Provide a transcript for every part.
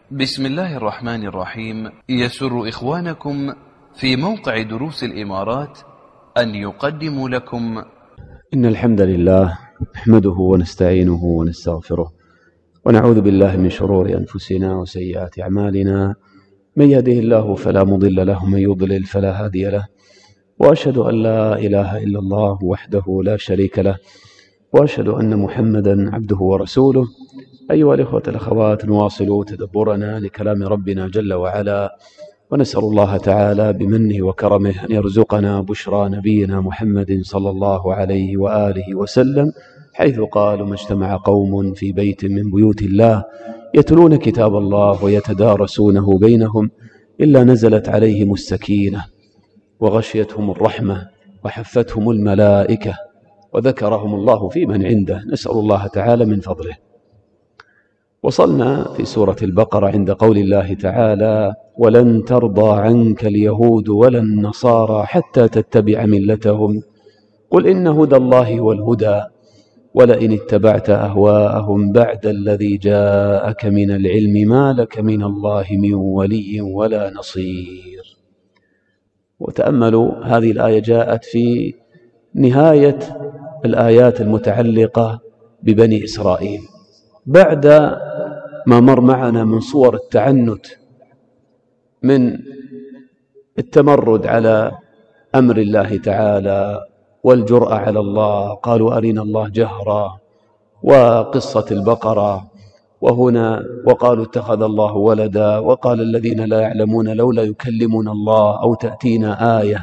بسم الله الرحمن الرحيم. يسر إخوانكم في موقع دروس الإمارات أن يقدموا لكم إن الحمد لله نحمده ونستعينه ونستغفره ونعوذ بالله من شرور أنفسنا وسيئات أعمالنا، من يهده الله فلا مضل له ومن يضلل فلا هادي له، وأشهد أن لا إله إلا الله وحده لا شريك له، وأشهد أن محمدا عبده ورسوله. أيها الإخوة الأخوات، نواصل تدبرنا لكلام ربنا جل وعلا، ونسأل الله تعالى بمنه وكرمه أن يرزقنا بشرى نبينا محمد صلى الله عليه وآله وسلم، حيث قال: ما اجتمع قوم في بيت من بيوت الله يتلون كتاب الله ويتدارسونه بينهم إلا نزلت عليهم السكينة وغشيتهم الرحمة وحفتهم الملائكة وذكرهم الله في من عنده. نسأل الله تعالى من فضله. وصلنا في سورة البقرة عند قول الله تعالى: ولن ترضى عنك اليهود ولا النصارى حتى تتبع ملتهم قل إن هدى الله هو الهدى ولئن اتبعت أهواءهم بعد الذي جاءك من العلم ما لك من الله من ولي ولا نصير. وتأملوا هذه الآية جاءت في نهاية الآيات المتعلقة ببني إسرائيل، بعد ما مر معنا من صور التعنت، من التمرد على أمر الله تعالى والجرأة على الله، قالوا أرنا الله جهرا، وقصة البقرة، وهنا وقالوا اتخذ الله ولدا، وقال الذين لا يعلمون لولا يكلمنا الله أو تأتينا آية.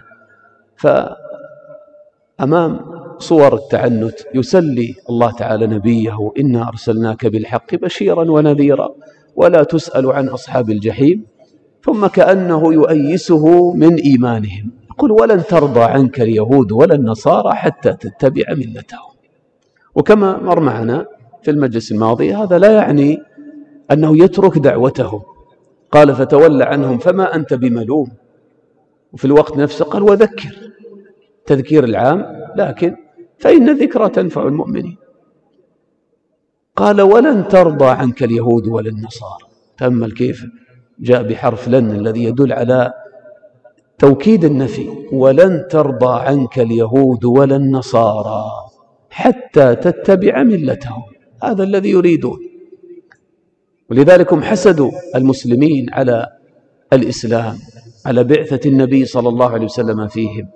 فأمام صور التعنت يسلي الله تعالى نبيه: إنا أرسلناك بالحق بشيرا ونذيرا ولا تسأل عن أصحاب الجحيم. ثم كأنه يؤيسه من إيمانهم، يقول: ولن ترضى عنك اليهود ولا النصارى حتى تتبع ملتهم. وكما مر معنا في المجلس الماضي، هذا لا يعني أنه يترك دعوتهم. قال: فتول عنهم فما أنت بملوم. وفي الوقت نفسه قال: وذكر، تذكير العام، لكن فإن الذكرى تنفع المؤمنين. قال: ولن ترضى عنك اليهود ولا النصارى. تأمل كيف جاء بحرف لن الذي يدل على توكيد النفي: ولن ترضى عنك اليهود ولا النصارى حتى تتبع ملتهم. هذا الذي يريدون، ولذلك هم حسدوا المسلمين على الإسلام، على بعثة النبي صلى الله عليه وسلم فيهم.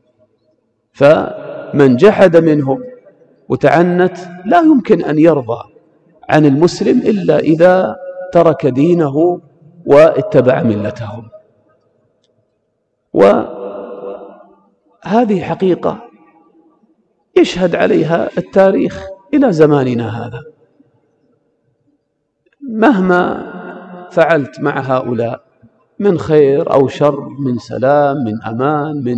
فمن جحد منهم وتعنت لا يمكن أن يرضى عن المسلم إلا إذا ترك دينه واتبع ملتهم. وهذه حقيقة يشهد عليها التاريخ إلى زماننا هذا. مهما فعلت مع هؤلاء من خير أو شر، من سلام، من أمان، من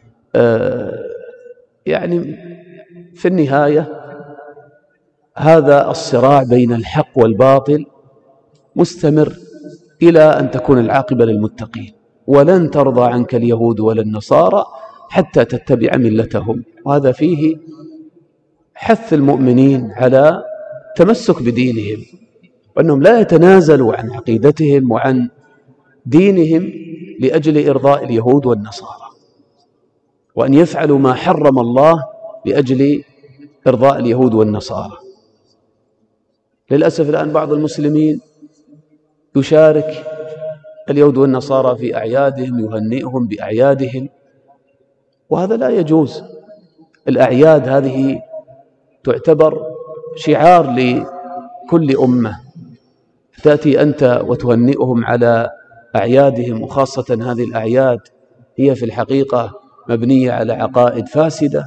يعني في النهاية هذا الصراع بين الحق والباطل مستمر إلى أن تكون العاقبة للمتقين. ولن ترضى عنك اليهود ولا النصارى حتى تتبع ملتهم. وهذا فيه حث المؤمنين على تمسك بدينهم، وأنهم لا يتنازلوا عن عقيدتهم وعن دينهم لأجل إرضاء اليهود والنصارى، وأن يفعلوا ما حرم الله لأجل إرضاء اليهود والنصارى. للأسف الآن بعض المسلمين يشارك اليهود والنصارى في أعيادهم، يهنئهم بأعيادهم، وهذا لا يجوز. الأعياد هذه تعتبر شعار لكل أمة، تأتي أنت وتهنئهم على أعيادهم، وخاصة هذه الأعياد هي في الحقيقة مبنية على عقائد فاسدة.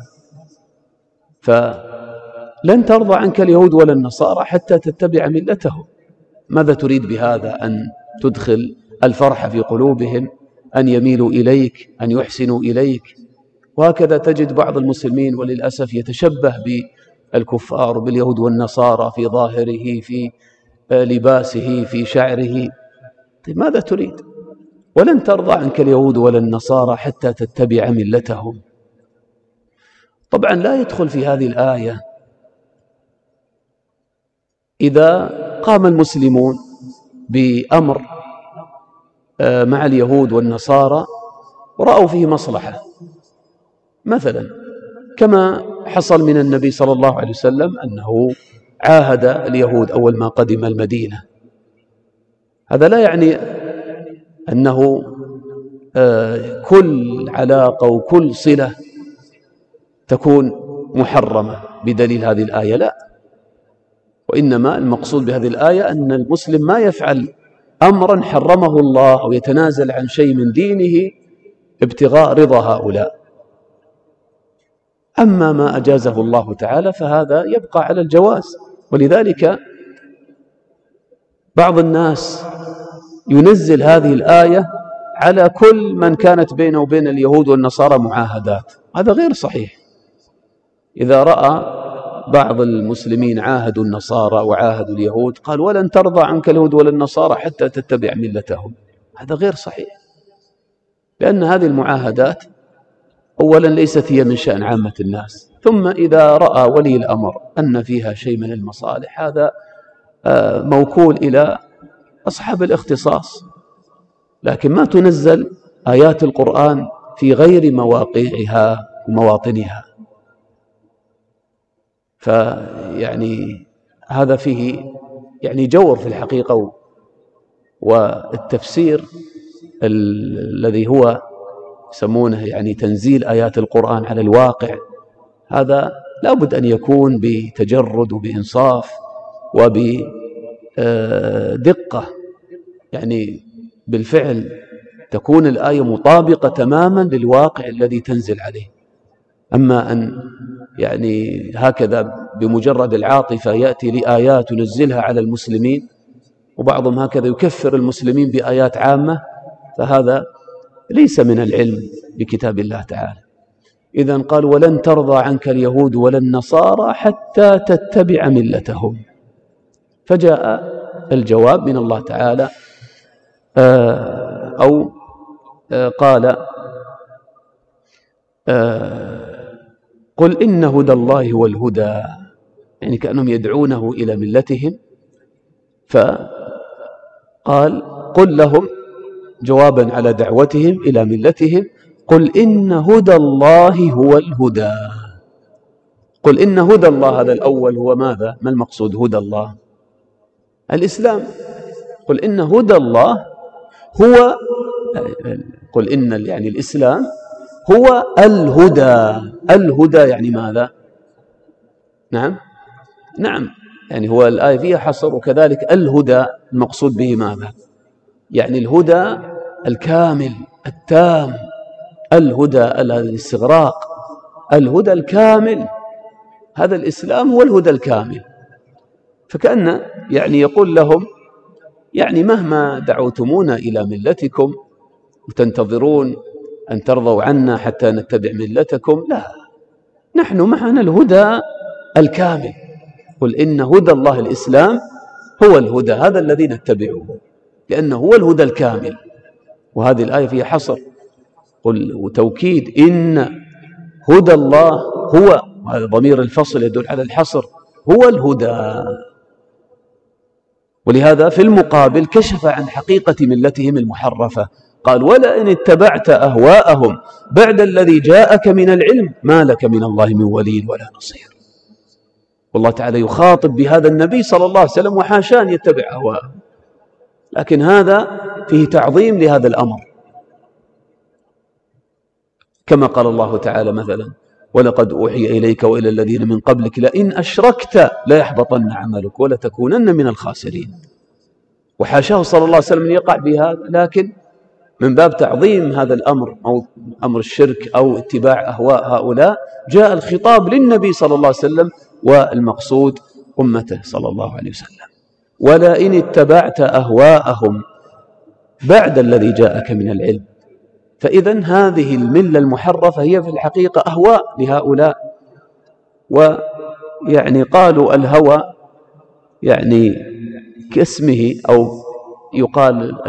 فلن ترضى عنك اليهود ولا النصارى حتى تتبع ملتهم. ماذا تريد بهذا؟ أن تدخل الفرح في قلوبهم، أن يميلوا إليك، أن يحسنوا إليك. وهكذا تجد بعض المسلمين وللأسف يتشبه بالكفار، باليهود والنصارى، في ظاهره، في لباسه، في شعره. طيب ماذا تريد؟ ولن ترضى عنك اليهود ولا النصارى حتى تتبع ملتهم. طبعا لا يدخل في هذه الآية إذا قام المسلمون بأمر مع اليهود والنصارى ورأوا فيه مصلحة، مثلا كما حصل من النبي صلى الله عليه وسلم أنه عاهد اليهود أول ما قدم المدينة. هذا لا يعني أنه كل علاقة وكل صلة تكون محرمة بدليل هذه الآية، لا، وإنما المقصود بهذه الآية أن المسلم ما يفعل أمرا حرمه الله أو يتنازل عن شيء من دينه ابتغاء رضا هؤلاء. أما ما أجازه الله تعالى فهذا يبقى على الجواز. ولذلك بعض الناس ينزل هذه الآية على كل من كانت بينه وبين اليهود والنصارى معاهدات، هذا غير صحيح. إذا رأى بعض المسلمين عاهدوا النصارى وعاهدوا اليهود قال ولن ترضى عنك اليهود ولا النصارى حتى تتبع ملتهم، هذا غير صحيح، لأن هذه المعاهدات أولا ليست هي من شأن عامة الناس، ثم إذا رأى ولي الأمر أن فيها شيء من المصالح هذا موكول إلى أصحاب الاختصاص، لكن ما تنزل آيات القرآن في غير مواقعها ومواطنها. فيعني هذا فيه يعني جور في الحقيقة، والتفسير الذي هو يسمونه يعني تنزيل آيات القرآن على الواقع، هذا لا بد أن يكون بتجرد وبإنصاف وبدقة، يعني بالفعل تكون الآية مطابقة تماما للواقع الذي تنزل عليه. أما أن يعني هكذا بمجرد العاطفة يأتي لآيات ينزلها على المسلمين وبعضهم هكذا يكفر المسلمين بآيات عامة، فهذا ليس من العلم بكتاب الله تعالى. إذن قال ولن ترضى عنك اليهود ولا النصارى حتى تتبع ملتهم، فجاء الجواب من الله تعالى أو قال قل إن هدى الله هو الهدى، يعني كأنهم يدعونه إلى ملتهم. فقال قل لهم جوابا على دعوتهم إلى ملتهم قل إن هدى الله هو الهدى. قل إن هدى الله، هذا الأول هو ماذا؟ ما المقصود هدى الله؟ الإسلام. قل إن هدى الله هو، قل إن يعني الإسلام هو الهدى. الهدى يعني ماذا؟ نعم يعني هو الآية فيها حصر، وكذلك الهدى المقصود به ماذا؟ يعني الهدى الكامل التام، الهدى الاستغراق، الهدى الكامل، هذا الإسلام هو الهدى الكامل. فكأن يعني يقول لهم يعني مهما دعوتمونا إلى ملتكم وتنتظرون أن ترضوا عنا حتى نتبع ملتكم، لا، نحن معنا الهدى الكامل. قل إن هدى الله الإسلام هو الهدى، هذا الذي نتبعه لأنه هو الهدى الكامل. وهذه الآية فيها حصر، قل وتوكيد إن هدى الله هو، وهذا ضمير الفصل يدل على الحصر، هو الهدى. ولهذا في المقابل كشف عن حقيقة ملتهم المحرفة، قال ولئن اتبعت أهواءهم بعد الذي جاءك من العلم ما لك من الله من ولي ولا نصير. والله تعالى يخاطب بهذا النبي صلى الله عليه وسلم وحاشان يتبع أهواءه، لكن هذا فيه تعظيم لهذا الأمر، كما قال الله تعالى مثلا ولقد أوحي إليك وإلى الذين من قبلك لئن أشركت ليحبطن عملك ولتكونن من الخاسرين. وحاشاه صلى الله عليه وسلم أن يقع بهذا، لكن من باب تعظيم هذا الأمر أو أمر الشرك أو اتباع أهواء هؤلاء جاء الخطاب للنبي صلى الله عليه وسلم، والمقصود أمته صلى الله عليه وسلم. ولئن اتبعت أهواءهم بعد الذي جاءك من العلم. فإذن هذه الملة المحرفة هي في الحقيقة أهواء لهؤلاء. ويعني قالوا الهوى يعني كاسمه، أو يقال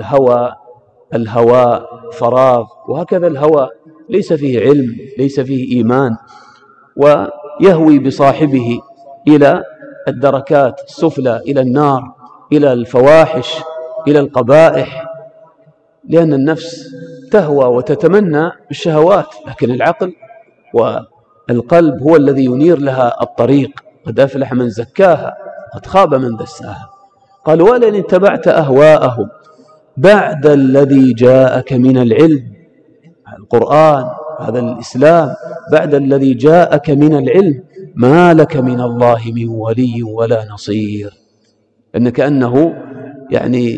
الهوى فراغ، وهكذا الهوى ليس فيه علم، ليس فيه إيمان، ويهوي بصاحبه إلى الدركات السفلى، إلى النار، إلى الفواحش، إلى القبائح، لأن النفس تهوى وتتمنى بالشهوات، لكن العقل والقلب هو الذي ينير لها الطريق. قد أفلح من زكاها قد خاب من دساها. قال ولئن اتبعت أهواءهم بعد الذي جاءك من العلم، القرآن هذا الإسلام، بعد الذي جاءك من العلم ما لك من الله من ولي ولا نصير. أن كأنه يعني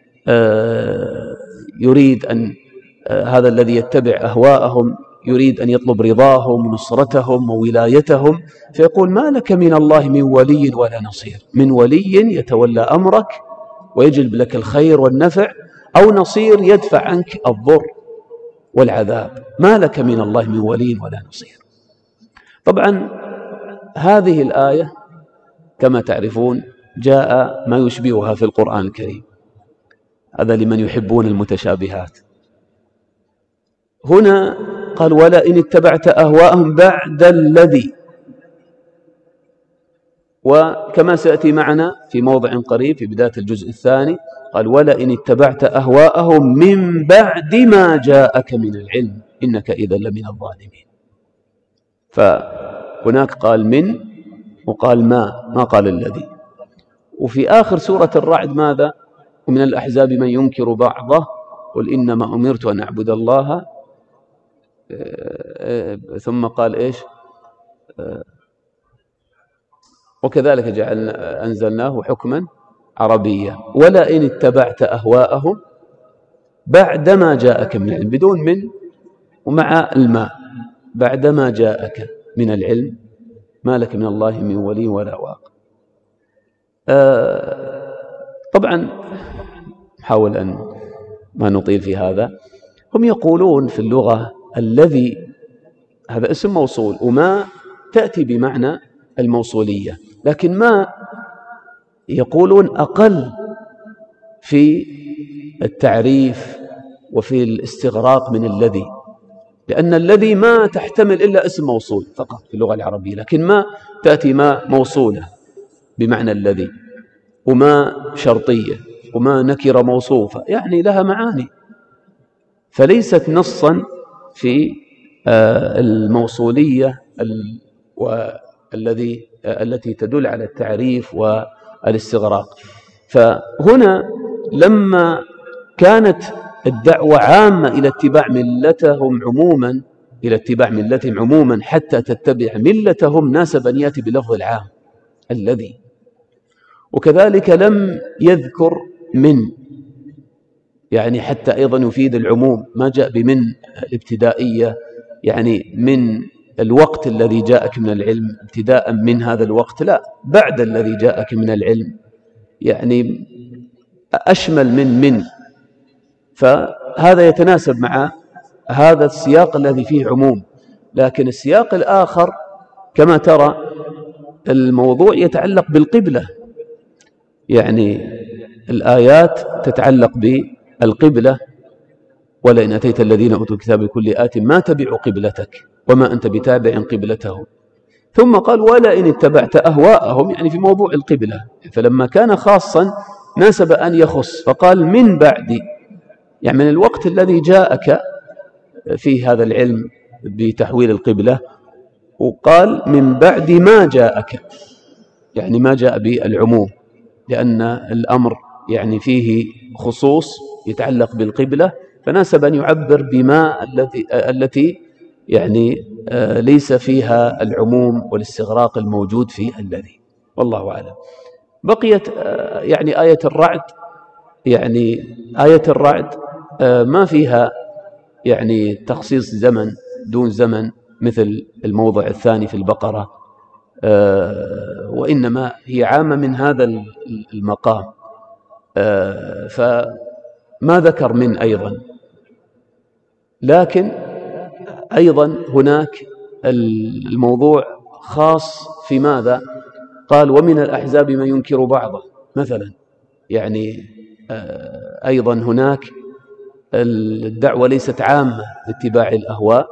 يريد أن هذا الذي يتبع أهواءهم يريد أن يطلب رضاهم ونصرتهم وولايتهم، فيقول ما لك من الله من ولي ولا نصير، من ولي يتولى أمرك ويجلب لك الخير والنفع، أو نصير يدفع عنك الضر والعذاب. ما لك من الله من ولي ولا نصير. طبعا هذه الآية كما تعرفون جاء ما يشبهها في القرآن الكريم، هذا لمن يحبون المتشابهات. هنا قال ولئن اتبعت أهواءهم بعد الذي، وكما سيأتي معنا في موضع قريب في بداية الجزء الثاني قال ولئن اتبعت أهواءهم من بعد ما جاءك من العلم إنك إذا لمن الظالمين. فهناك قال من وقال ما قال الذي. وفي آخر سورة الرعد ماذا؟ ومن الأحزاب من ينكر بعضه قل إنما أمرت أن أعبد الله، ثم قال إيش؟ وكذلك جعلنا أنزلناه حكما عربيا. ولئن اتبعت أهواءهم بعدما جاءك من العلم، بدون من ومع الماء، بعدما جاءك من العلم ما لك من الله من ولي ولا واق. طبعا حاول أن ما نطيل في هذا. هم يقولون في اللغة الذي هذا اسم موصول، وما تأتي بمعنى الموصولية، لكن ما يقولون أقل في التعريف وفي الاستغراق من الذي، لأن الذي ما تحتمل إلا اسم موصول فقط في اللغة العربية، لكن ما تأتي ما موصولة بمعنى الذي، وما شرطية، وما نكرة موصوفة، يعني لها معاني، فليست نصا في الموصولية التي تدل على التعريف والاستغراق. فهنا لما كانت الدعوة عامة إلى اتباع ملتهم عموما حتى تتبع ملتهم، ناسب أن يأتي بلفظ العام الذي. وكذلك لم يذكر من، يعني حتى أيضا يفيد العموم، ما جاء بمن الابتدائية، يعني من الوقت الذي جاءك من العلم ابتداء من هذا الوقت، لا، بعد الذي جاءك من العلم، يعني أشمل من. فهذا يتناسب مع هذا السياق الذي فيه عموم. لكن السياق الآخر كما ترى الموضوع يتعلق بالقبلة، يعني الآيات تتعلق بالقبلة، ولئن أتيت الذين أوتوا الكتاب بكل آت ما تبعوا قبلتك وما أنت بتابع قبلتهم. ثم قال ولئن اتبعت أهواءهم، يعني في موضوع القبلة، فلما كان خاصا ناسب أن يخص، فقال من بعد، يعني من الوقت الذي جاءك فيه هذا العلم بتحويل القبلة، وقال من بعد ما جاءك، يعني ما جاء بالعموم، لأن الأمر يعني فيه خصوص يتعلق بالقبلة، فناسب أن يعبر بما التي يعني ليس فيها العموم والاستغراق الموجود في الذي. والله أعلم. بقيت يعني آية الرعد، يعني آية الرعد ما فيها يعني تخصيص زمن دون زمن مثل الموضع الثاني في البقرة، وإنما هي عامة من هذا المقام. فما ذكر من أيضا، لكن أيضا هناك الموضوع خاص في ماذا؟ قال ومن الأحزاب من ينكر بعضه مثلا، يعني أيضا هناك الدعوة ليست عامة لاتباع الأهواء،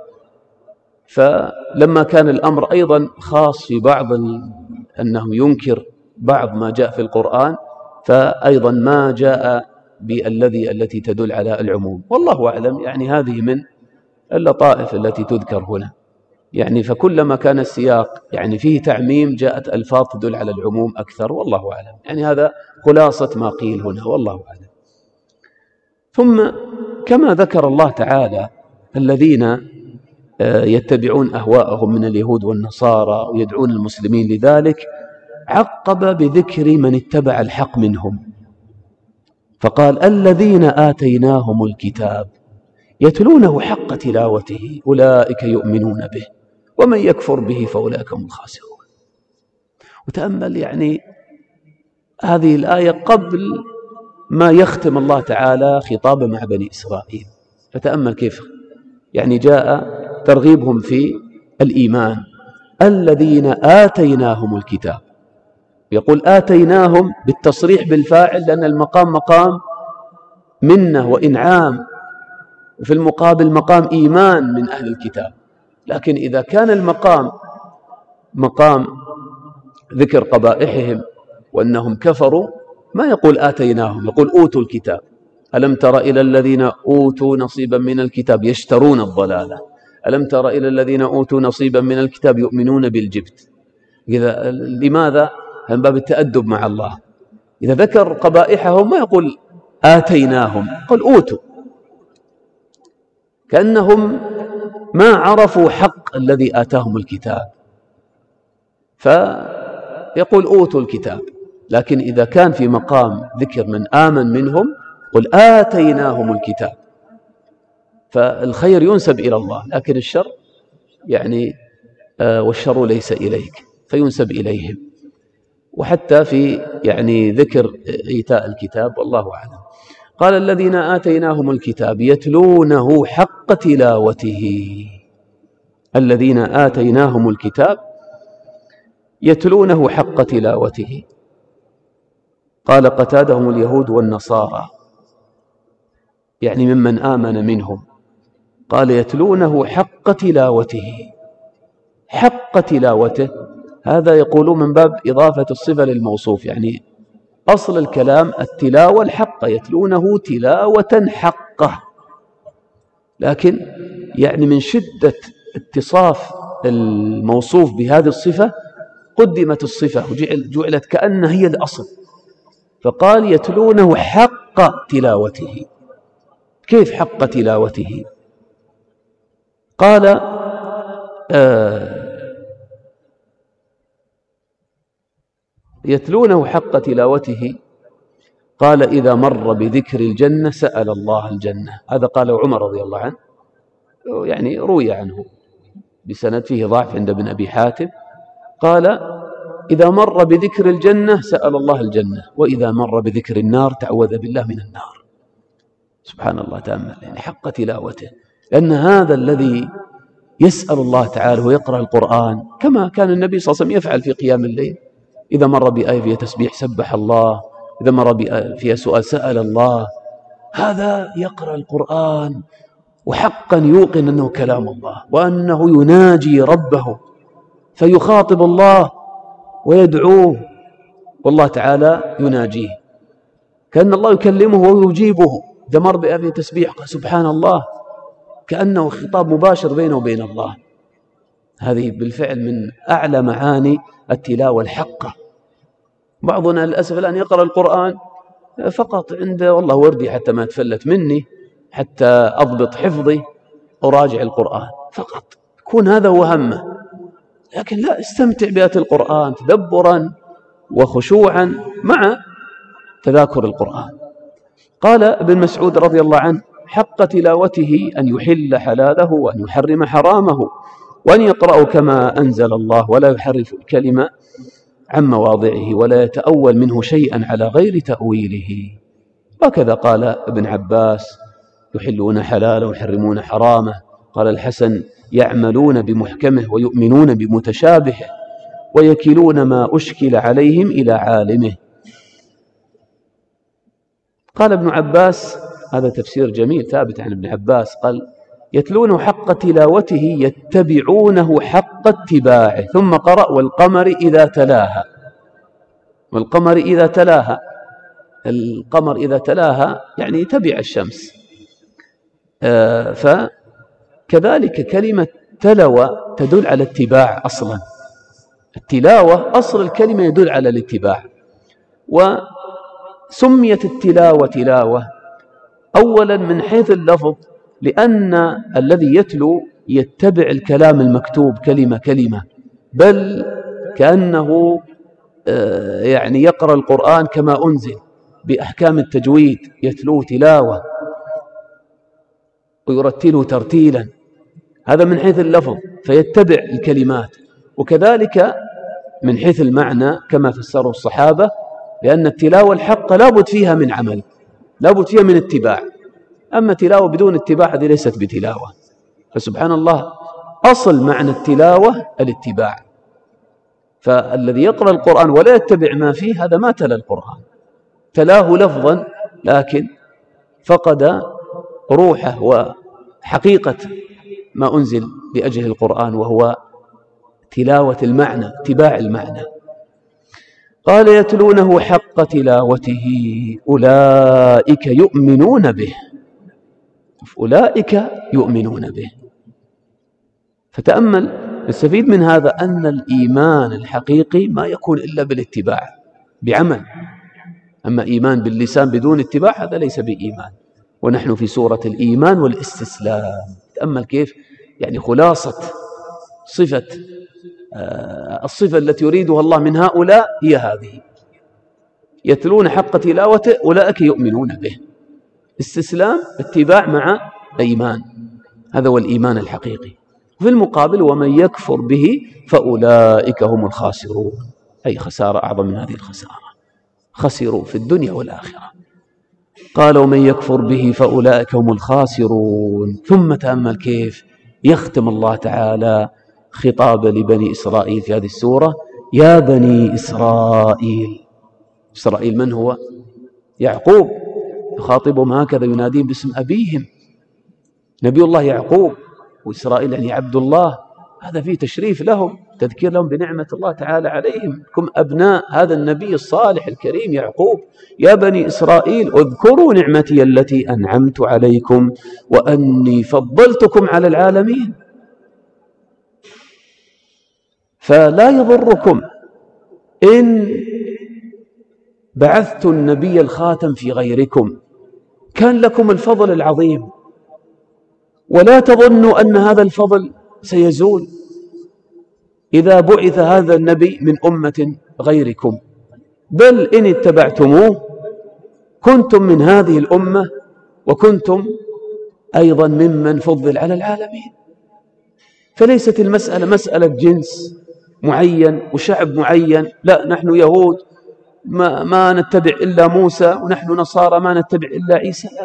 فلما كان الأمر أيضا خاص في بعض أنه ينكر بعض ما جاء في القرآن، فأيضا ما جاء التي تدل على العموم. والله أعلم، يعني هذه من اللطائف التي تذكر هنا، يعني فكلما كان السياق يعني فيه تعميم جاءت ألفاظ تدل على العموم أكثر، والله أعلم. يعني هذا خلاصة ما قيل هنا، والله أعلم. ثم كما ذكر الله تعالى الذين يتبعون أهواءهم من اليهود والنصارى ويدعون المسلمين لذلك، عقب بذكر من اتبع الحق منهم، فقال الذين آتيناهم الكتاب يتلونه حق تلاوته أولئك يؤمنون به ومن يكفر به فأولئك هم الخاسرون. وتأمل يعني هذه الآية قبل ما يختم الله تعالى خطابه مع بني إسرائيل، فتأمل كيف يعني جاء ترغيبهم في الإيمان. الذين آتيناهم الكتاب، يقول آتيناهم بالتصريح بالفاعل لأن المقام مقام منة وإنعام، وفي المقابل مقام إيمان من أهل الكتاب. لكن إذا كان المقام مقام ذكر قبائحهم وأنهم كفروا ما يقول آتيناهم، يقول أوتوا الكتاب. ألم تر إلى الذين أوتوا نصيبا من الكتاب يشترون الضلالة، ألم تر إلى الذين أوتوا نصيبا من الكتاب يؤمنون بالجبت. إذا لماذا؟ من باب التأدب مع الله. إذا ذكر قبائحهم ما يقول آتيناهم، يقول أوتوا، كأنهم ما عرفوا حق الذي آتاهم الكتاب، فيقول أوتوا الكتاب. لكن إذا كان في مقام ذكر من آمن منهم قل آتيناهم الكتاب، فالخير ينسب إلى الله، لكن الشر يعني والشر ليس إليك فينسب إليهم. وحتى في يعني ذكر إيتاء الكتاب والله أعلم. قال الذين آتيناهم الكتاب يتلونه حق تلاوته، الذين آتيناهم الكتاب يتلونه حق تلاوته. قال قتادة هم اليهود والنصارى، يعني ممن آمن منهم. قال يتلونه حق تلاوته، حق تلاوته هذا يقول من باب إضافة الصفة للموصوف، يعني أصل الكلام التلاوة الحق، يتلونه تلاوة حقه، لكن يعني من شدة اتصاف الموصوف بهذه الصفة قدمت الصفة وجعلت كأنها هي الأصل، فقال يتلونه حق تلاوته. كيف حق تلاوته؟ قال يتلونه حق تلاوته. قال إذا مر بذكر الجنة سأل الله الجنة، هذا قاله عمر رضي الله عنه، يعني روي عنه بسند فيه ضعف عند ابن أبي حاتم. قال إذا مر بذكر الجنة سأل الله الجنة، وإذا مر بذكر النار تعوذ بالله من النار. سبحان الله، تأمل يعني حق تلاوته، لأن هذا الذي يسأل الله تعالى ويقرأ القرآن كما كان النبي صلى الله عليه وسلم يفعل في قيام الليل، إذا مر بآية فيها تسبيح سبح الله، إذا مر بآية فيها سؤال سأل الله. هذا يقرأ القرآن وحقا يوقن أنه كلام الله وأنه يناجي ربه، فيخاطب الله ويدعوه والله تعالى يناجيه، كأن الله يكلمه ويجيبه. إذا مر بآية تسبيح قال سبحان الله، كأنه خطاب مباشر بينه وبين الله. هذه بالفعل من أعلى معاني التلاوة الحقة. بعضنا للأسف الآن يقرأ القرآن فقط عنده والله وردي حتى ما تفلت مني، حتى أضبط حفظي أراجع القرآن فقط، يكون هذا هو همه. لكن لا، استمتع بآيات القرآن تدبرا وخشوعا مع تذاكر القرآن. قال ابن مسعود رضي الله عنه حق تلاوته أن يحل حلاله وأن يحرم حرامه وأن يقرأ كما أنزل الله ولا يحرف الكلمة عن مواضعه ولا يتأول منه شيئا على غير تأويله. وكذا قال ابن عباس يحلون حلاله ويحرمون حرامه. قال الحسن يعملون بمحكمه ويؤمنون بمتشابهه ويكلون ما أشكل عليهم إلى عالمه. قال ابن عباس، هذا تفسير جميل ثابت عن ابن عباس، قال يتلونه حق تلاوته يتبعونه حق اتباعه. ثم قرأ والقمر إذا تلاها، والقمر إذا تلاها، القمر إذا تلاها يعني تبع الشمس. فكذلك كلمة تلوى تدل على اتباع أصلا. التلاوة أصل الكلمة يدل على الاتباع. وسميت التلاوة تلاوة أولا من حيث اللفظ، لأن الذي يتلو يتبع الكلام المكتوب كلمة كلمة، بل كأنه يعني يقرأ القرآن كما أنزل بأحكام التجويد، يتلوه تلاوة ويرتله ترتيلا. هذا من حيث اللفظ فيتبع الكلمات. وكذلك من حيث المعنى كما فسره الصحابة، لأن التلاوة الحق لابد فيها من عمل، لابد فيها من اتباع. أما تلاوة بدون اتباع هذه ليست بتلاوة. فسبحان الله أصل معنى التلاوة الاتباع. فالذي يقرأ القرآن ولا يتبع ما فيه هذا ما تلا القرآن، تلاه لفظا لكن فقد روحه وحقيقة ما أنزل لأجل القرآن، وهو تلاوة المعنى، اتباع المعنى. قال يتلونه حق تلاوته أولئك يؤمنون به. أولئك يؤمنون به. فتأمل، نستفيد من هذا أن الإيمان الحقيقي ما يكون إلا بالاتباع بعمل. أما إيمان باللسان بدون اتباع هذا ليس بإيمان. ونحن في سورة الإيمان والاستسلام. تأمل كيف يعني خلاصة الصفة التي يريدها الله من هؤلاء هي هذه: يتلون حق تلاوته أولئك يؤمنون به. استسلام، اتباع مع إيمان، هذا هو الإيمان الحقيقي. في المقابل ومن يكفر به فأولئك هم الخاسرون، أي خسارة أعظم من هذه الخسارة، خسروا في الدنيا والآخرة. قال ومن يكفر به فأولئك هم الخاسرون. ثم تأمل كيف يختم الله تعالى خطاب لبني إسرائيل في هذه السورة: يا بني إسرائيل. إسرائيل من هو؟ يعقوب، يخاطبهم هكذا، يناديهم باسم أبيهم، نبي الله يعقوب. وإسرائيل يعني عبد الله، هذا فيه تشريف لهم، تذكير لهم بنعمة الله تعالى عليهم، كم أبناء هذا النبي الصالح الكريم يعقوب. يا بني إسرائيل اذكروا نعمتي التي أنعمت عليكم وأني فضلتكم على العالمين. فلا يضركم إن بعثت النبي الخاتم في غيركم، كان لكم الفضل العظيم، ولا تظنوا أن هذا الفضل سيزول إذا بعث هذا النبي من أمة غيركم، بل إن اتبعتموه كنتم من هذه الأمة وكنتم أيضا ممن فضل على العالمين. فليست المسألة مسألة جنس معين وشعب معين، لا، نحن يهود ما نتبع إلا موسى، ونحن نصارى ما نتبع إلا عيسى. لا،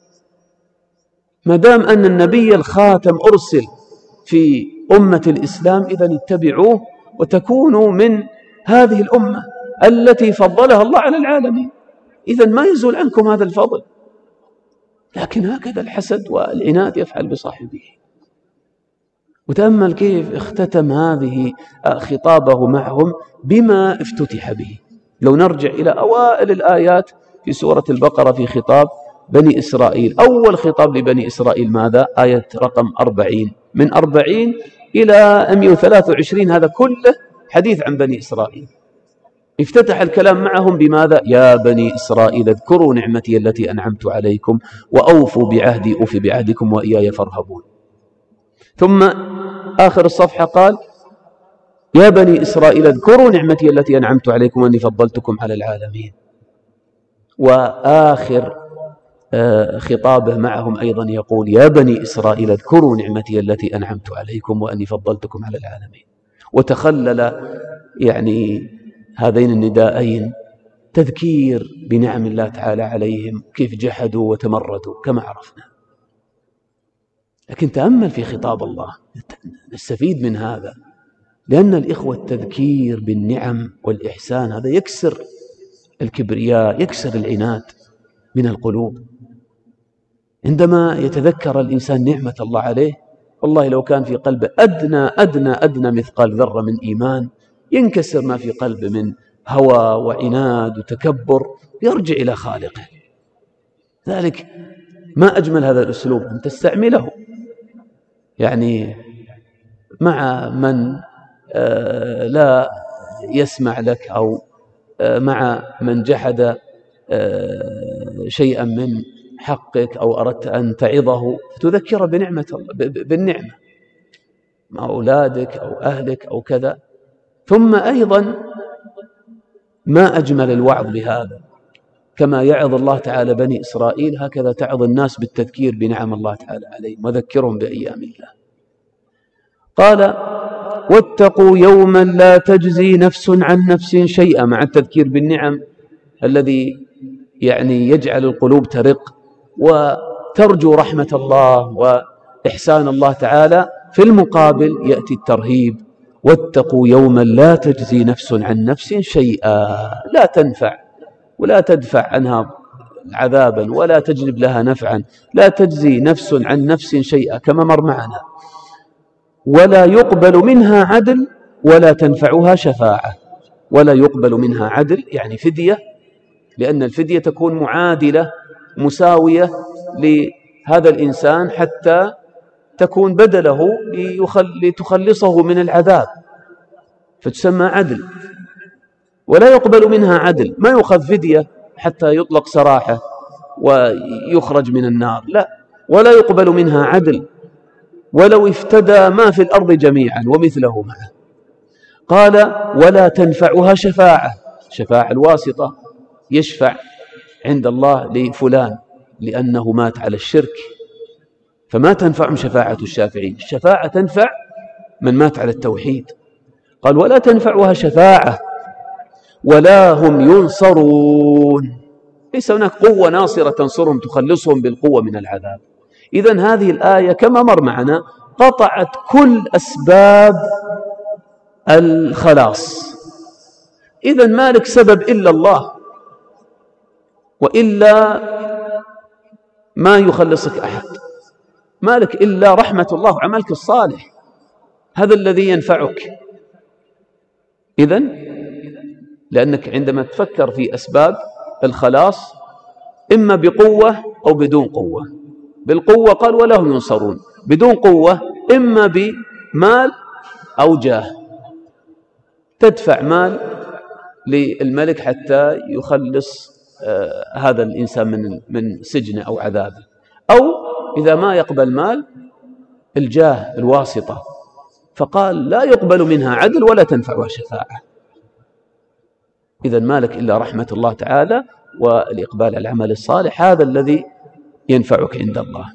ما دام أن النبي الخاتم أرسل في أمة الإسلام إذن اتبعوه وتكونوا من هذه الأمة التي فضلها الله على العالمين. إذن ما يزول عنكم هذا الفضل، لكن هكذا الحسد والعناد يفعل بصاحبه. وتأمل كيف اختتم هذه خطابه معهم بما افتتح به. لو نرجع إلى أوائل الآيات في سورة البقرة في خطاب بني إسرائيل، أول خطاب لبني إسرائيل ماذا؟ آية رقم 40، من 40 إلى 123 هذا كله حديث عن بني إسرائيل. افتتح الكلام معهم بماذا؟ يا بني إسرائيل اذكروا نعمتي التي أنعمت عليكم وأوفوا بعهدي أوف بعهدكم وإياي فارهبون. ثم آخر الصفحة قال يا بني إسرائيل اذكروا نعمتي التي أنعمت عليكم وأني فضلتكم على العالمين. وآخر خطابه معهم أيضا يقول يا بني إسرائيل اذكروا نعمتي التي أنعمت عليكم وأني فضلتكم على العالمين. وتخلل يعني هذين النداءين تذكير بنعم الله تعالى عليهم، كيف جحدوا وتمردوا كما عرفنا. لكن تأمل في خطاب الله، نستفيد من هذا، لأن الإخوة التذكير بالنعم والإحسان هذا يكسر الكبرياء، يكسر العناد من القلوب. عندما يتذكر الإنسان نعمة الله عليه، والله لو كان في قلبه أدنى مثقال ذرة من إيمان ينكسر ما في قلبه من هوى وعناد وتكبر يرجع إلى خالقه. ذلك ما أجمل هذا الأسلوب أن تستعمله يعني مع من لا يسمع لك، أو مع من جحد شيئا من حقك، أو أردت أن تعظه تذكره بالنعمة مع أولادك أو أهلك أو كذا. ثم أيضا ما أجمل الوعظ بهذا، كما يعظ الله تعالى بني إسرائيل هكذا تعظ الناس بالتذكير بنعم الله تعالى عليهم وذكرهم بأيام الله. قال واتقوا يوما لا تجزي نفس عن نفس شيئا، مع التذكير بالنعم الذي يعني يجعل القلوب ترق وترجو رحمة الله وإحسان الله تعالى. في المقابل يأتي الترهيب: واتقوا يوما لا تجزي نفس عن نفس شيئا، لا تنفع ولا تدفع عنها عذابا ولا تجلب لها نفعا، لا تجزي نفس عن نفس شيئا كما مر معنا، ولا يقبل منها عدل ولا تنفعها شفاعة. ولا يقبل منها عدل يعني فدية، لأن الفدية تكون معادلة مساوية لهذا الإنسان حتى تكون بدله لتخلصه من العذاب، فتسمى عدل. ولا يقبل منها عدل، ما يؤخذ فدية حتى يطلق سراحه ويخرج من النار، لا، ولا يقبل منها عدل ولو افتدى ما في الأرض جميعا ومثله معه. قال ولا تنفعها شفاعة، شفاعة الواسطة، يشفع عند الله لفلان لأنه مات على الشرك فما تنفعهم شفاعة الشافعين، الشفاعة تنفع من مات على التوحيد. قال ولا تنفعها شفاعة ولا هم ينصرون، ليس هناك قوة ناصرة تنصرهم تخلصهم بالقوة من العذاب. إذن هذه الآية كما مر معنا قطعت كل أسباب الخلاص. إذن ما لك سبب إلا الله، وإلا ما يخلصك أحد، ما لك إلا رحمة الله وعملك الصالح، هذا الذي ينفعك. إذن لأنك عندما تفكر في أسباب الخلاص إما بقوة أو بدون قوة. بالقوة قال ولا هم ينصرون، بدون قوة إما بمال أو جاه، تدفع مال للملك حتى يخلص هذا الإنسان من سجنه أو عذابه، أو إذا ما يقبل مال الجاه الواسطة. فقال لا يقبل منها عدل ولا تنفعها شفاعة. إذن ما لك إلا رحمة الله تعالى والإقبال على العمل الصالح، هذا الذي ينفعك عند الله.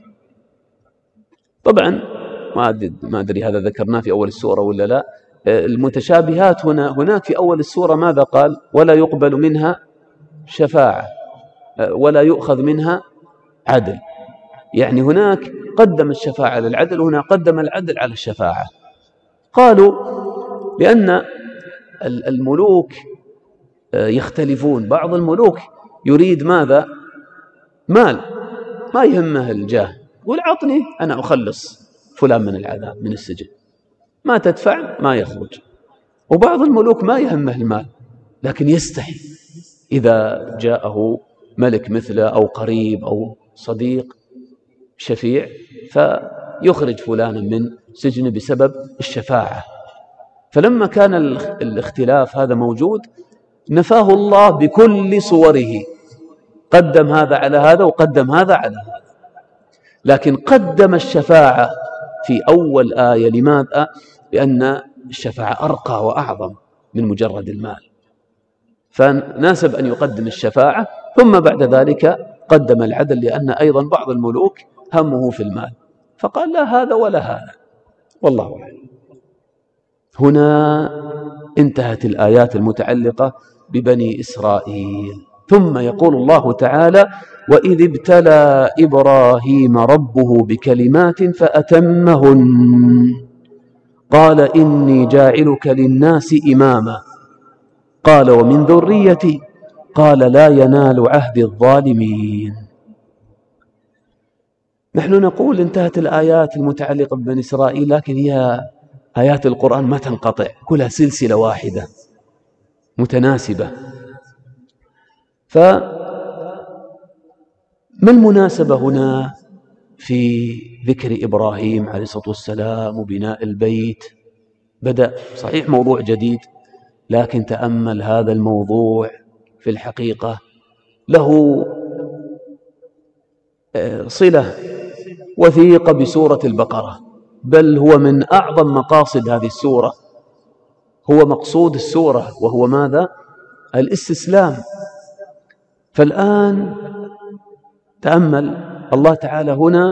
طبعا ما أدري هذا ذكرناه في أول السورة ولا لا. المتشابهات هناك في أول السورة ماذا قال؟ ولا يقبل منها شفاعة ولا يؤخذ منها عدل، يعني هناك قدم الشفاعة على العدل وهنا قدم العدل على الشفاعة. قالوا لأن الملوك يختلفون، بعض الملوك يريد ماذا؟ مال، ما يهمه الجاه، يقول عطني أنا أخلص فلان من العذاب من السجن، ما تدفع ما يخرج. وبعض الملوك ما يهمه المال لكن يستحي إذا جاءه ملك مثله أو قريب أو صديق شفيع فيخرج فلانا من سجنه بسبب الشفاعة. فلما كان الاختلاف هذا موجود نفاه الله بكل صوره، قدم هذا على هذا وقدم هذا على هذا، لكن قدم الشفاعة في أول آية. لماذا؟ لأن الشفاعة أرقى وأعظم من مجرد المال، فناسب أن يقدم الشفاعة ثم بعد ذلك قدم العدل، لأن أيضا بعض الملوك همه في المال، فقال لا هذا ولا هذا، والله أعلم. هنا انتهت الآيات المتعلقة ببني إسرائيل. ثم يقول الله تعالى وإذ ابتلى إبراهيم ربه بكلمات فأتمهن قال إني جاعلك للناس إماما قال ومن ذريتي قال لا ينال عهد الظالمين. نحن نقول انتهت الآيات المتعلقة ببني إسرائيل، لكن هي آيات القرآن ما تنقطع، كلها سلسلة واحدة، متناسبة. فما المناسبة هنا في ذكر إبراهيم عليه الصلاة والسلام وبناء البيت؟ بدأ صحيح موضوع جديد، لكن تأمل هذا الموضوع في الحقيقة له صلة وثيقة بسورة البقرة، بل هو من أعظم مقاصد هذه السورة، هو مقصود السورة، وهو ماذا؟ الاستسلام. فالآن تأمل الله تعالى هنا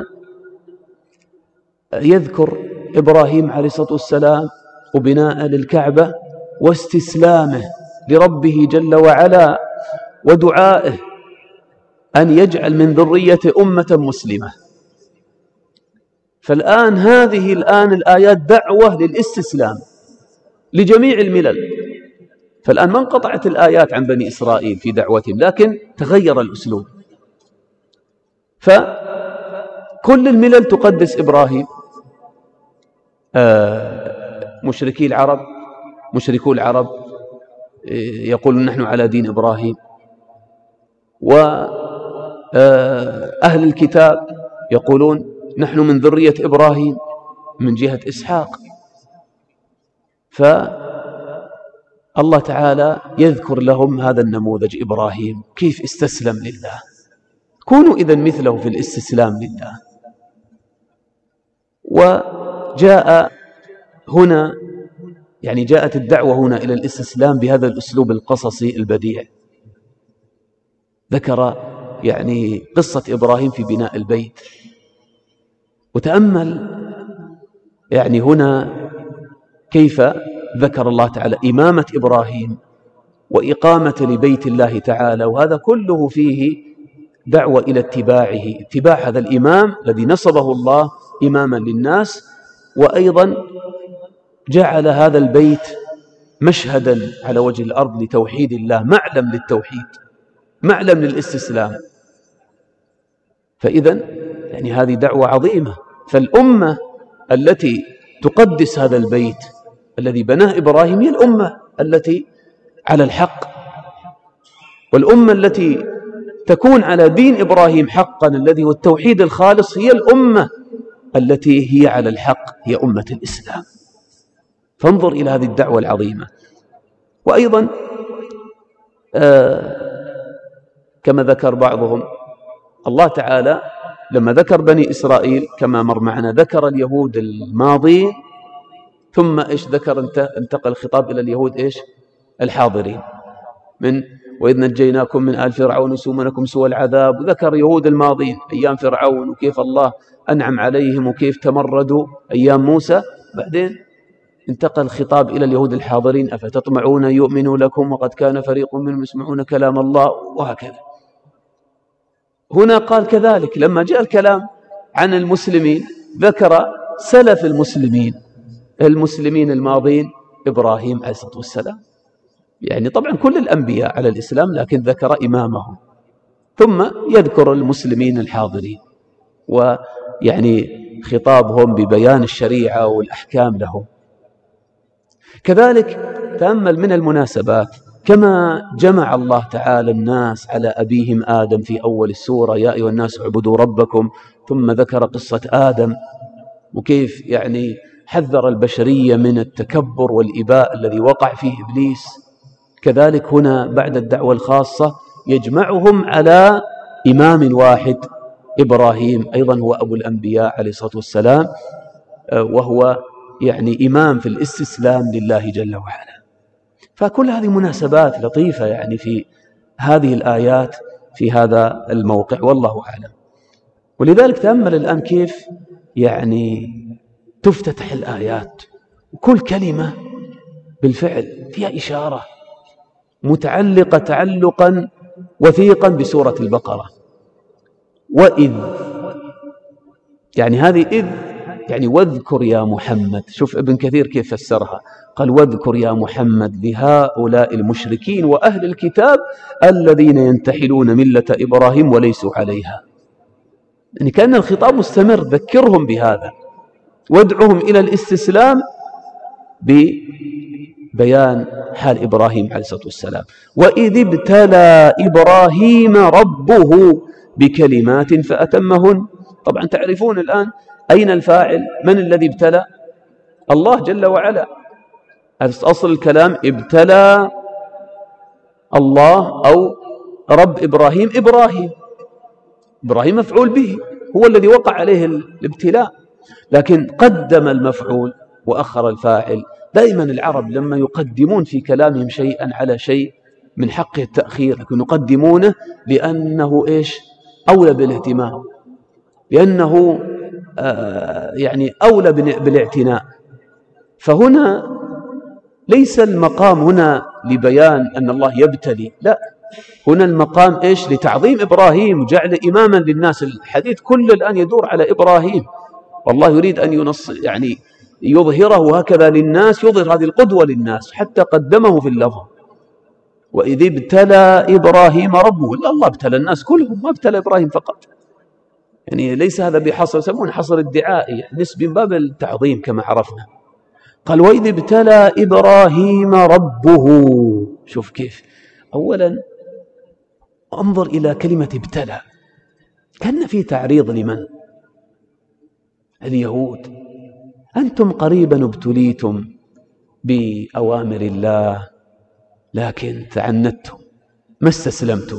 يذكر إبراهيم عليه الصلاة والسلام وبناء للكعبة واستسلامه لربه جل وعلا ودعائه أن يجعل من ذرية أمة مسلمة. فالآن هذه الآيات دعوة للاستسلام لجميع الملل. فالآن ما انقطعت الآيات عن بني إسرائيل في دعوتهم، لكن تغير الأسلوب. فكل الملل تقدس إبراهيم، مشركو العرب يقولون نحن على دين إبراهيم، وأهل الكتاب يقولون نحن من ذرية إبراهيم من جهة إسحاق. فالله تعالى يذكر لهم هذا النموذج، إبراهيم كيف استسلم لله. كونوا إذن مثله في الاستسلام لله. وجاء هنا جاءت الدعوة هنا إلى الاستسلام بهذا الأسلوب القصصي البديع. ذكر قصة إبراهيم في بناء البيت، وتأمل هنا كيف ذكر الله تعالى إمامة إبراهيم وإقامة لبيت الله تعالى، وهذا كله فيه دعوة إلى اتباع هذا الإمام الذي نصبه الله إماما للناس، وأيضا جعل هذا البيت مشهدا على وجه الأرض لتوحيد الله، معلم للتوحيد، معلم للاستسلام. فإذن هذه دعوة عظيمة. فالأمة التي تقدس هذا البيت الذي بناه إبراهيم هي الأمة التي على الحق، والأمة التي تكون على دين إبراهيم حقا الذي هو التوحيد الخالص هي الأمة التي هي على الحق، هي أمة الإسلام. فانظر إلى هذه الدعوة العظيمة. وأيضا كما ذكر بعضهم، الله تعالى لما ذكر بني إسرائيل كما مر معنا ذكر اليهود الماضين، ثم ذكر انتقل الخطاب إلى اليهود الحاضرين، من وإذ نجيناكم من آل فرعون يسومونكم سوء العذاب. وذكر يهود الماضين أيام فرعون وكيف الله أنعم عليهم وكيف تمردوا أيام موسى. بعدين انتقل الخطاب إلى اليهود الحاضرين، أفتطمعون يؤمنوا لكم وقد كان فريق منهم يسمعون كلام الله، وهكذا. هنا قال كذلك لما جاء الكلام عن المسلمين ذكر سلف المسلمين الماضين إبراهيم عليه الصلاة والسلام. طبعا كل الأنبياء على الإسلام، لكن ذكر إمامهم، ثم يذكر المسلمين الحاضرين خطابهم ببيان الشريعة والأحكام لهم. كذلك تأمل من المناسبات كما جمع الله تعالى الناس على أبيهم آدم في أول السورة، يا أيها الناس اعبدوا ربكم، ثم ذكر قصة آدم وكيف حذر البشرية من التكبر والإباء الذي وقع فيه إبليس. كذلك هنا بعد الدعوة الخاصة يجمعهم على إمام واحد، إبراهيم أيضا هو أبو الأنبياء عليه الصلاة والسلام، وهو إمام في الاستسلام لله جل وعلا. فكل هذه مناسبات لطيفة في هذه الآيات في هذا الموقع، والله أعلم. ولذلك تأمل الآن كيف تفتتح الآيات، وكل كلمة بالفعل فيها إشارة متعلقة تعلقا وثيقا بسورة البقرة. وإذ هذه إذ واذكر يا محمد. شوف ابن كثير كيف فسرها، قال واذكر يا محمد لهؤلاء المشركين وأهل الكتاب الذين ينتحلون ملة إبراهيم وليسوا عليها. كأن الخطاب مستمر، ذكرهم بهذا وادعهم إلى الاستسلام ببيان حال إبراهيم عليه الصلاة والسلام. وإذ ابتلى إبراهيم ربه بكلمات فأتمهن. طبعا تعرفون الآن أين الفاعل؟ من الذي ابتلى؟ الله جل وعلا. أصل الكلام ابتلى الله أو رب إبراهيم. إبراهيم مفعول به، هو الذي وقع عليه الابتلاء، لكن قدم المفعول وأخر الفاعل. دائما العرب لما يقدمون في كلامهم شيئا على شيء من حقه التأخير، لكن يقدمونه لأنه أولى بالاهتمام، لأنه يعني أولى بالاعتناء. فهنا ليس المقام هنا لبيان أن الله يبتلي، لا، هنا المقام لتعظيم إبراهيم وجعل إماما للناس. الحديث كله الآن يدور على إبراهيم، والله يريد أن يعني يظهره هكذا للناس، يظهر هذه القدوة للناس، حتى قدمه في اللفظ وإذ ابتلى إبراهيم ربه. لا، الله ابتلى الناس كلهم، ما ابتلى إبراهيم فقط. يعني ليس هذا بحصر، يسمونه حصر الدعائي، نسبي من باب التعظيم كما عرفنا. قال وإذ ابتلى إبراهيم ربه. شوف كيف، أولا انظر إلى كلمة ابتلى، كان في تعريض لمن؟ اليهود. أنتم قريبا ابتليتم بأوامر الله لكن تعنتم، ما استسلمتم،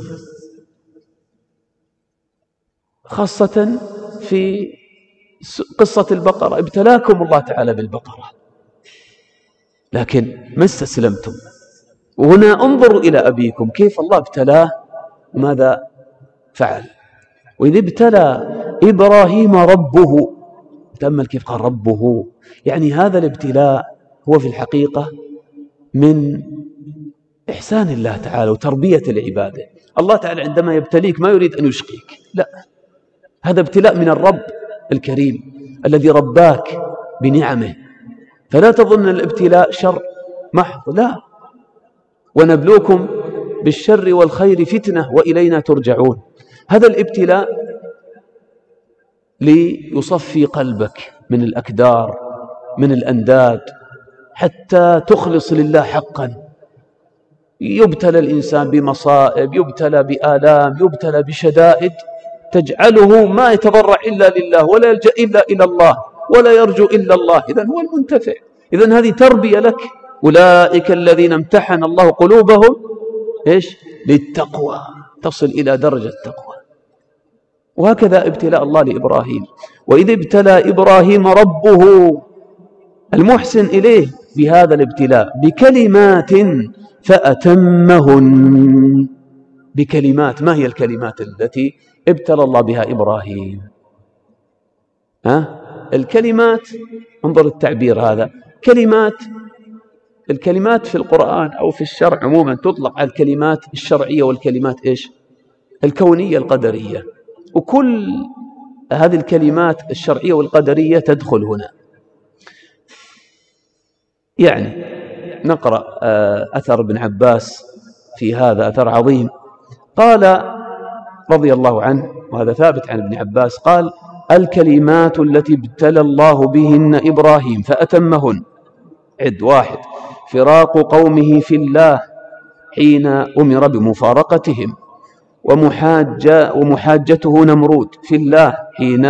خاصة في قصة البقرة، ابتلاكم الله تعالى بالبقرة لكن ما استسلمتم. وهنا انظروا إلى أبيكم كيف الله ابتلاه وماذا فعل. وإذ ابتلى إبراهيم ربه، تأمل كيف قال ربه، يعني هذا الابتلاء هو في الحقيقة من إحسان الله تعالى وتربية العبادة. الله تعالى عندما يبتليك ما يريد أن يشقيك، لا، هذا ابتلاء من الرب الكريم الذي رباك بنعمه. فلا تظن الابتلاء شر محض، لا، ونبلوكم بالشر والخير فتنة وإلينا ترجعون. هذا الابتلاء ليصفي قلبك من الأكدار، من الأنداد، حتى تخلص لله حقا. يبتلى الإنسان بمصائب، يبتلى بآلام، يبتلى بشدائد تجعله ما يتضرع إلا لله، ولا يلجأ إلا إلى الله، ولا يرجو إلا الله. إذن هو المنتفع. إذن هذه تربية لك. أولئك الذين امتحن الله قلوبهم للتقوى، تصل إلى درجة التقوى. وهكذا ابتلاء الله لإبراهيم. وإذ ابتلى إبراهيم ربه، المحسن إليه بهذا الابتلاء، بكلمات فأتمهن. بكلمات، ما هي الكلمات التي ابتلى الله بها إبراهيم؟ الكلمات، انظر التعبير هذا، الكلمات في القرآن أو في الشرع عموما تطلق على الكلمات الشرعية والكلمات الكونية القدرية، وكل هذه الكلمات الشرعية والقدرية تدخل هنا. يعني نقرأ أثر ابن عباس في هذا، أثر عظيم. قال رضي الله عنه، وهذا ثابت عن ابن عباس، قال الكلمات التي ابتلى الله بهن إبراهيم فأتمهن: عد: 1، فراق قومه في الله حين أمر بمفارقتهم، ومحاجته نمرود في الله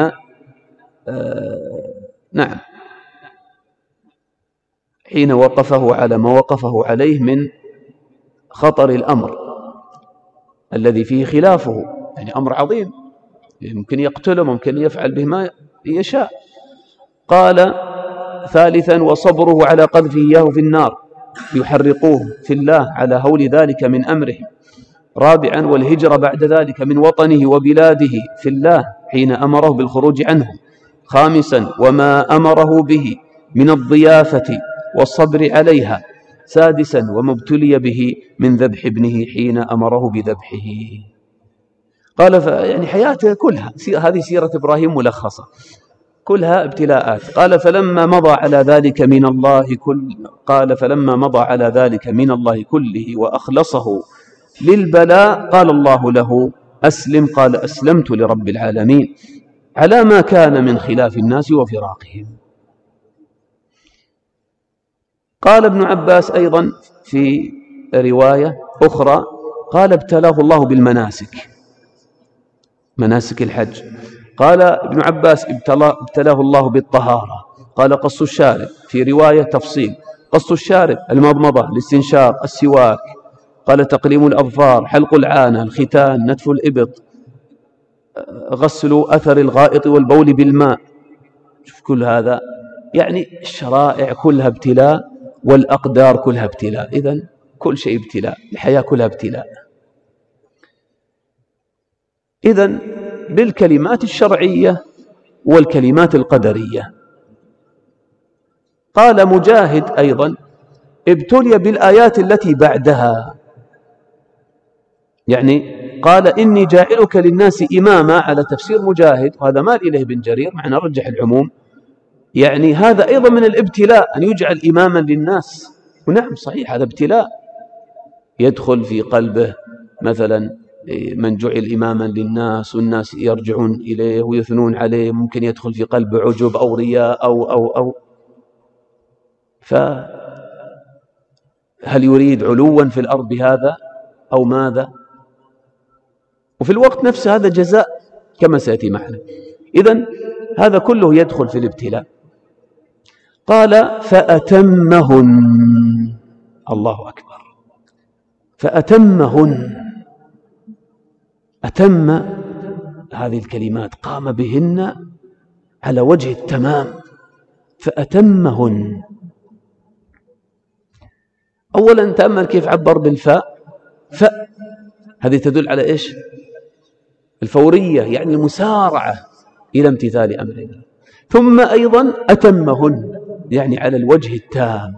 حين وقفه على ما وقفه عليه من خطر الأمر الذي فيه خلافه، يعني أمر عظيم ممكن يقتله، ممكن يفعل به ما يشاء. قال 3، وصبره على قذفه إياه في النار يحرقوه في الله على هول ذلك من أمره. 4، والهجرة بعد ذلك من وطنه وبلاده في الله حين أمره بالخروج عنه. 5، وما أمره به من الضيافة والصبر عليها. 6، وما ابتلي به من ذبح ابنه حين أمره بذبحه. قال يعني حياته كلها هذه سيرة إبراهيم ملخصة، كلها ابتلاءات. قال فلما مضى على ذلك من الله كله وأخلصه للبلاء قال الله له: أسلم. قال: أسلمت لرب العالمين، على ما كان من خلاف الناس وفراقهم. قال ابن عباس أيضا في رواية أخرى، قال ابتلاه الله بالمناسك، مناسك الحج. قال ابن عباس ابتلاه الله بالطهارة. قال قص الشارب، في رواية تفصيل، قص الشارب، المضمضة، الاستنشاق، السواك. قال تقليم الأظفار، حلق العانة، الختان، نتف الإبط، غسل أثر الغائط والبول بالماء. شوف كل هذا، يعني الشرائع كلها ابتلاء، والأقدار كلها ابتلاء. إذن كل شيء ابتلاء، الحياة كلها ابتلاء. إذن بالكلمات الشرعية والكلمات القدرية. قال مجاهد أيضا ابتلي بالآيات التي بعدها، يعني قال إني جاعلك للناس إماما على تفسير مجاهد، وهذا مال إليه بن جرير، معنى رجح العموم، يعني هذا أيضا من الابتلاء أن يجعل إماما للناس. ونعم صحيح هذا ابتلاء، يدخل في قلبه مثلا من جعل إماما للناس والناس يرجعون إليه ويثنون عليه، ممكن يدخل في قلبه عجب أو رياء أو فهل يريد علوا في الأرض بهذا أو ماذا؟ وفي الوقت نفسه هذا جزاء كما سيأتي معنا. إذن هذا كله يدخل في الابتلاء. قال فأتمهن، الله أكبر، فأتمهن، أتم هذه الكلمات قام بهن على وجه التمام، فأتمهن. أولا تأمل كيف عبر بالفاء، فاء هذه تدل على إيش؟ الفورية، يعني المسارعة إلى امتثال أمر الله. ثم أيضا أتمهن يعني على الوجه التام،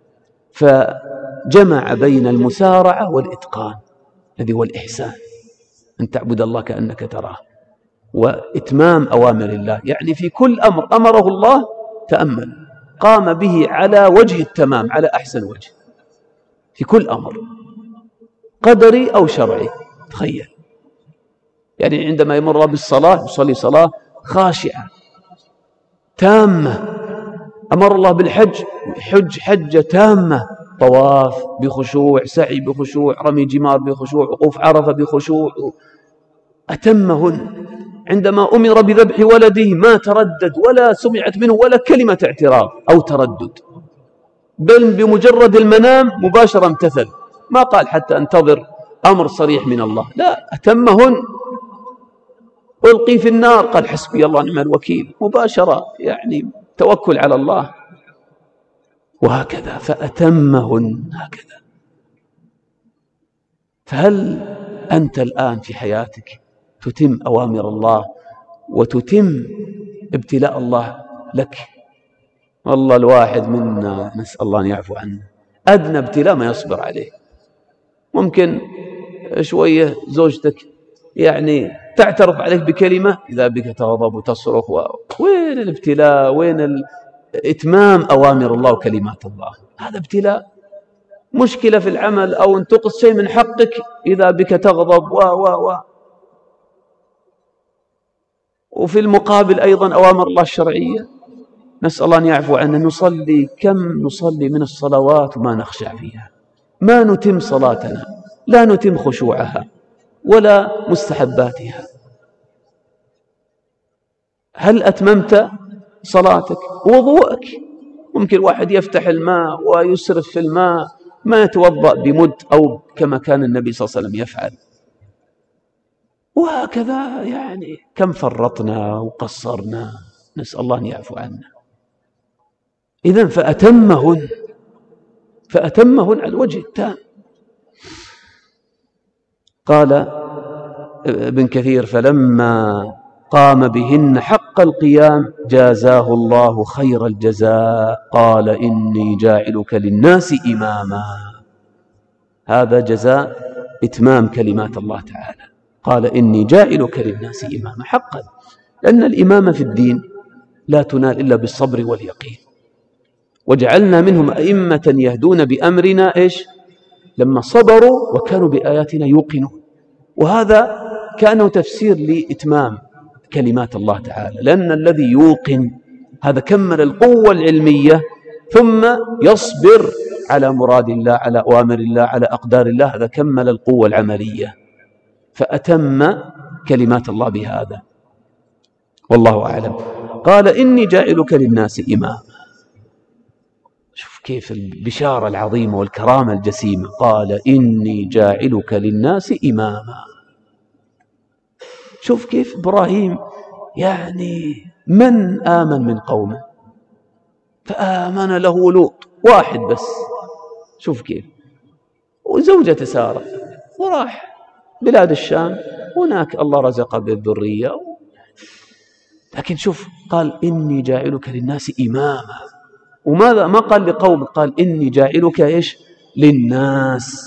فجمع بين المسارعة والإتقان، الذي هو الإحسان، أن تعبد الله كأنك تراه، وإتمام أوامر الله، يعني في كل أمر أمره الله تأمل قام به على وجه التمام، على أحسن وجه في كل أمر قدري أو شرعي. تخيل يعني عندما يمر بالصلاة، يصلي صلاة خاشعة تامة، أمر الله بالحج، حج حجة تامة، طواف بخشوع، سعي بخشوع، رمي جمار بخشوع، وقوف عرفة بخشوع. أتمهن. عندما أمر بذبح ولده ما تردد ولا سمعت منه ولا كلمة اعتراض أو تردد، بل بمجرد المنام مباشرة امتثل، ما قال حتى انتظر أمر صريح من الله، لا، أتمهن. ألقي في النار قال حسبي الله ونعم الوكيل، مباشرة، يعني توكل على الله. وهكذا فأتمهن هكذا. فهل أنت الآن في حياتك تتم أوامر الله وتتم ابتلاء الله لك؟ والله الواحد منا نسأل الله أن يعفو عنه أدنى ابتلاء ما يصبر عليه. ممكن شوية زوجتك يعني تعترف عليك بكلمة إذا بك تغضب وتصرخ، وين الابتلاء؟ وين إتمام أوامر الله وكلمات الله؟ هذا ابتلاء. مشكلة في العمل أو أن تقص شيء من حقك إذا بك تغضب وفي المقابل أيضا أوامر الله الشرعية. نسأل الله أن يعفو عنا. نصلي كم نصلي من الصلوات وما نخشع فيها، ما نتم صلاتنا، لا نتم خشوعها ولا مستحباتها. هل أتممت صلاتك؟ وضوءك، ممكن واحد يفتح الماء ويسرف في الماء، ما يتوضأ بمد أو كما كان النبي صلى الله عليه وسلم يفعل. وهكذا يعني كم فرطنا وقصرنا، نسأل الله أن يعفو عنا. إذن فأتمهن على الوجه التام. قال ابن كثير فلما قام بهن حق القيام جازاه الله خير الجزاء، قال إني جاعلك للناس إماما. هذا جزاء إتمام كلمات الله تعالى، قال إني جاعلك للناس إماما حقا، لأن الإمامة في الدين لا تنال إلا بالصبر واليقين. وجعلنا منهم أئمة يهدون بأمرنا إيش؟ لما صبروا وكانوا بآياتنا يوقنون. وهذا كانه تفسير لإتمام كلمات الله تعالى، لأن الذي يوقن هذا كمل القوة العلمية ثم يصبر على مراد الله، على أوامر الله، على أقدار الله. هذا كمل القوة العملية، فأتم كلمات الله بهذا، والله أعلم. قال إني جاعلك للناس إماما. شوف كيف البشارة العظيمة والكرامة الجسيمة. قال إني جاعلك للناس إماما. شوف كيف إبراهيم يعني من آمن من قومه، فآمن له لوط واحد بس. شوف كيف، وزوجة سارة، وراح بلاد الشام، هناك الله رزق بالذرية. لكن شوف قال إني جاعلك للناس إماما. وماذا ما قال لقوم، قال إني جاعلك إيش؟ للناس.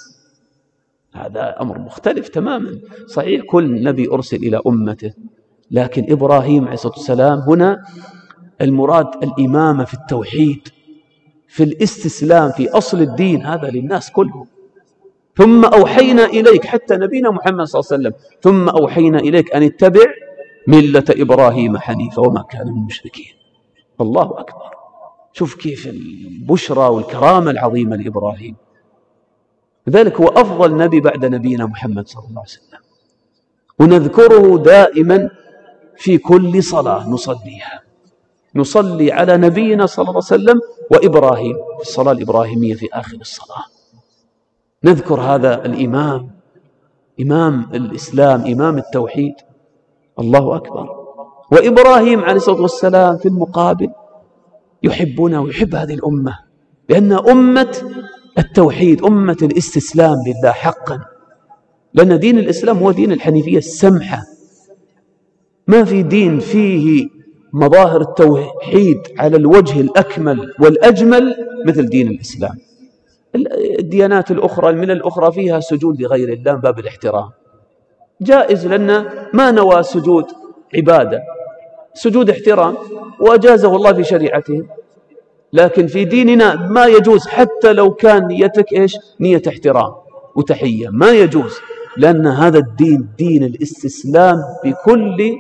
هذا أمر مختلف تماما. صحيح كل نبي أرسل إلى أمته، لكن إبراهيم عليه الصلاة والسلام هنا المراد الإمامة في التوحيد، في الاستسلام، في أصل الدين، هذا للناس كلهم. ثم أوحينا إليك، حتى نبينا محمد صلى الله عليه وسلم، ثم أوحينا إليك أن اتبع ملة إبراهيم حنيفا وما كان من المشركين. الله أكبر. شوف كيف البشرى والكرامة العظيمة لإبراهيم. لذلك هو أفضل نبي بعد نبينا محمد صلى الله عليه وسلم، ونذكره دائما في كل صلاة نصليها. نصلي على نبينا صلى الله عليه وسلم وإبراهيم في الصلاة الإبراهيمية في آخر الصلاة. نذكر هذا الإمام، إمام الإسلام، إمام التوحيد. الله أكبر. وإبراهيم عليه الصلاة والسلام في المقابل يحبنا ويحب هذه الأمة، لأنها أمة التوحيد، أمة الاستسلام لله حقا. لأن دين الإسلام هو دين الحنيفية السمحة. ما في دين فيه مظاهر التوحيد على الوجه الأكمل والأجمل مثل دين الإسلام. الديانات الأخرى، الملل الأخرى فيها سجود لغير الله من باب الاحترام، جائز، لأن ما نوى سجود عبادة، سجود احترام، وأجازه الله في شريعته. لكن في ديننا ما يجوز، حتى لو كان نيتك إيش؟ نية احترام وتحية، ما يجوز، لأن هذا الدين دين الاستسلام بكل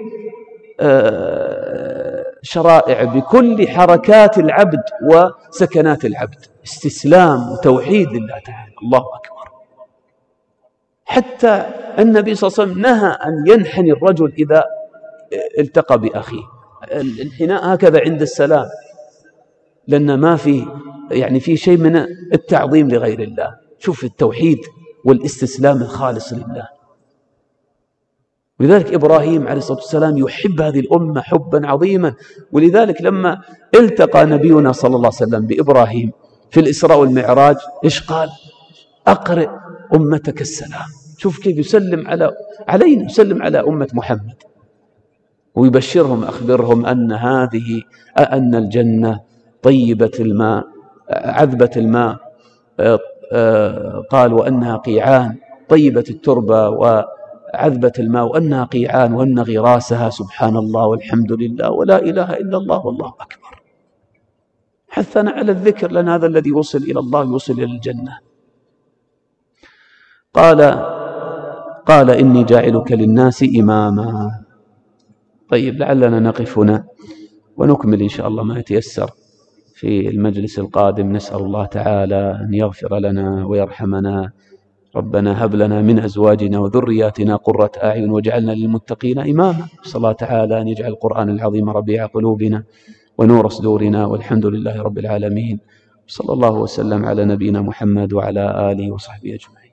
شرائع، بكل حركات العبد وسكنات العبد، استسلام وتوحيد لله تعالى. الله أكبر. حتى النبي صلى الله عليه وسلم نهى أن ينحني الرجل إذا التقى بأخيه، الانحناء هكذا عند السلام، لأن ما في يعني في شيء من التعظيم لغير الله. شوف التوحيد والاستسلام الخالص لله. ولذلك إبراهيم عليه الصلاة والسلام يحب هذه الأمة حبا عظيما. ولذلك لما التقى نبينا صلى الله عليه وسلم بإبراهيم في الإسراء والمعراج، إيش قال؟ أقرئ أمتك السلام. شوف كيف يسلم علينا، يسلم على أمة محمد، ويبشرهم، أخبرهم أن الجنة طيبة الماء عذبة الماء، قال وأنها قيعان، طيبة التربة وعذبة الماء، وأنها قيعان، وأن غراسها سبحان الله والحمد لله ولا إله إلا الله والله أكبر. حثنا على الذكر، لأن هذا الذي يوصل إلى الله يوصل إلى الجنة. قال إني جاعلك للناس إماما. طيب، لعلنا نقف هنا ونكمل إن شاء الله ما يتيسر في المجلس القادم. نسأل الله تعالى أن يغفر لنا ويرحمنا. ربنا هب لنا من أزواجنا وذرياتنا قرة أعين واجعلنا للمتقين إماما. صلى الله تعالى أن يجعل القرآن العظيم ربيع قلوبنا ونور صدورنا، والحمد لله رب العالمين. صلى الله وسلم على نبينا محمد وعلى آله وصحبه أجمعين.